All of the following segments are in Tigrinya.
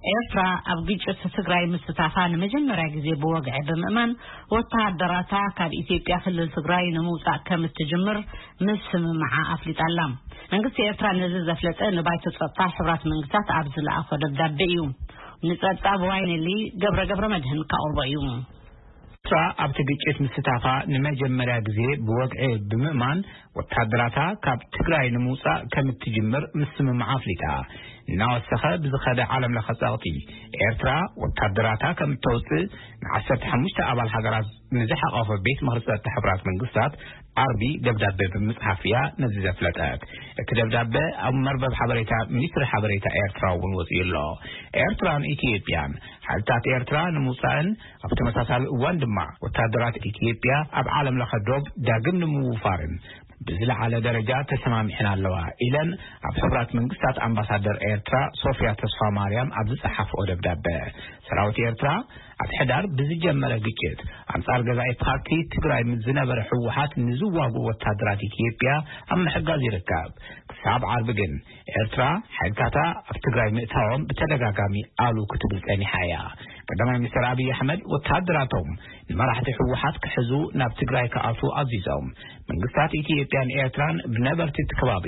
ኤርትራ ኣብ ግጭት ትግራይ ምስተታፋን መጀመሪያ ጊዜ በወግዕ በመእመን ወታደራታ ካብ ኢትዮጵያ ክልል ትግራይ ንምውፃእ ከም እትጅምር ምስምምዓ ኣፍሊጣላ መንግስቲ ኤርትራ ነዚ ዘፍለጠ ንባይቶ ጸጥታ ሕብራት መንግስታት ኣብ ዝለኣኾ ደብዳቤ እዩ ንጸጥታ በዋይነሊ ገብረ መድህን ካቆርቦ እዩ ኤርትራ ኣብ ግጭት ምስተታፋ ንመጀመሪያ ጊዜ በወግዕ በመእመን ወታደራታ ካብ ትግራይ ንምውፃእ ከም እትጅምር ምስምምዓ ኣፍሊጣ ናወሰኸ ብዝኸደ ዓለም ለኸ ጸቕጢ ኤርትራ ወታደራታ ከም እተውፅእ ን15 ኣባል ሃገራት ንዝሓቐፈ ቤት ምኽሪ ጸጥታ ሕብራት መንግስታት ዓርቢ ደብዳቤ ብምጽሓፍያ ነዚ ዘፍለጠት እቲ ደብዳቤ ኣብ መርበብ ሓበሬታ ሚኒስትሪ ሓበሬታ ኤርትራ እውን ወፂኡሎ ኤርትራን ኢትዮጵያን ሓልታት ኤርትራ ንምውፃእን ኣብ ተመሳሳሊ እዋን ድማ ወታደራት ኢትዮጵያ ኣብ ዓለም ለኸ ዶብ ዳግም ንምውፋርን بزلعة درجات تسمامحنا اللواء إلن عب حبرات منقصات أمباسادر إيرترا صوفيا تصفى مريم عبد الصحف أودب دابة سراوة إيرترا عب حدار بزجمرة قيت أنصار قضاء بارتي تقرأي من زنبر حوحات نزوه قوة تادرات إثيوبيا أما حقازي ركاب كساب عربقن إيرترا حقاتا تقرأي مئتهم بتدقاقامي آلو كتب الثاني حياة قدما مستر أبي أحمد وتادراتهم المراحة حوحات كحزو ناب تقرأي كأسو عزيزهم منقصات ኢትዮጵያን ኤርትራን ብነበርቲ ተከባቢ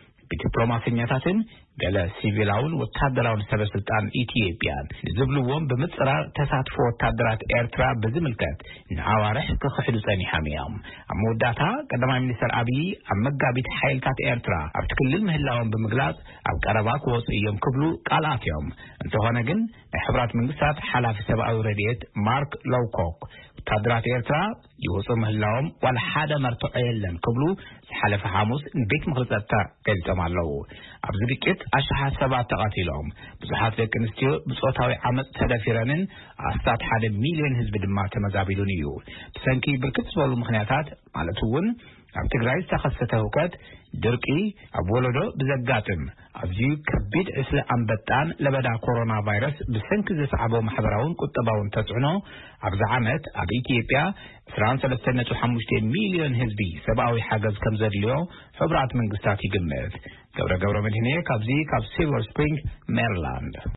ዲፕሎማሲኛታትን ገለ ሲቪላውን ወታደራውን ሰበስልጣን ኢትዮጵያን ዝብልዎም በመጽራር ተሳትፎ ወታደራት ኤርትራ በዝምልከት ንዓዋርሕ ከኽሕዱ ጸኒሖም እዮም ኣብ መወዳእታ ቀዳማይ ሚኒስትር አብይ ኣብ መጋቢት ሓይልታት ኤርትራ ኣብ ክልል ምህላውን ብምግላጽ ኣብ ቀረባ ክወጽኡ እዮም ክብሉ ቃል ኣትዮም እንተኾነ ግን ናይ ሕብራት መንግስታት ሓላፊ ሰብኣዊ ረድኤት ማርክ ሎውኮክ ወታደራት ኤርትራ ይወጽኡ ምህላዎም ዋላ ሓደ መርትዖ የለን ክብሉ ዝሓለፈ ሐሙስ ንቤት ምኽሪ ጸጥታ ገልጾም ኣለዉ ኣብ ዝግጭት أشحات سبعة تقاتلهم بزحات لكن استيو بصوتاوي عمد تدافيرانن أستاد 1 مليون حزب دماء تمزابيلونيو بسنكي بركت سوالو مخنياتات مالتون عم تقرأي استخصته وكاد دركي أبولدو بزقاتم أفجيو كبيد إسلا أنبتان لبدا كورونا فيروس بسنك زسعبو محبراون كتباون تسعنو أبزعامت أب إثيوبيا فرنسا لستنة 5 مليون حزبي سبعوي حاجز كمزر اليوم حبرات من قستاتي قمت قبرة من هنا كابزي كاب سيلور سبرينج ميرلاند